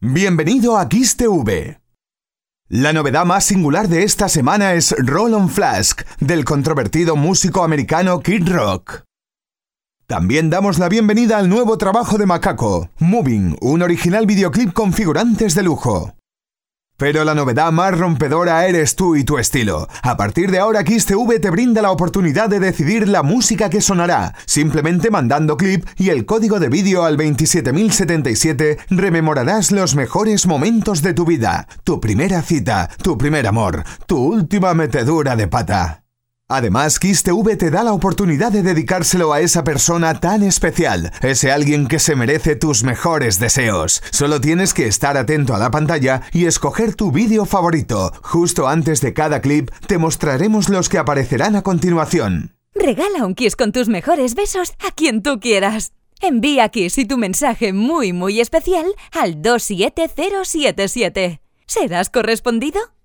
Bienvenido a Kiss TV. La novedad más singular de esta semana es Roll on Flask, del controvertido músico americano Kid Rock. También damos la bienvenida al nuevo trabajo de Macaco, Moving, un original videoclip con figurantes de lujo. Pero la novedad más rompedora eres tú y tu estilo. A partir de ahora Kiss TV te brinda la oportunidad de decidir la música que sonará. Simplemente mandando clip y el código de vídeo al 27077 rememorarás los mejores momentos de tu vida. Tu primera cita, tu primer amor, tu última metedura de pata. Además, Kiss TV te da la oportunidad de dedicárselo a esa persona tan especial, ese alguien que se merece tus mejores deseos. Solo tienes que estar atento a la pantalla y escoger tu vídeo favorito. Justo antes de cada clip te mostraremos los que aparecerán a continuación. Regala un Kiss con tus mejores besos a quien tú quieras. Envía Kiss y tu mensaje muy especial al 27077. ¿Serás correspondido?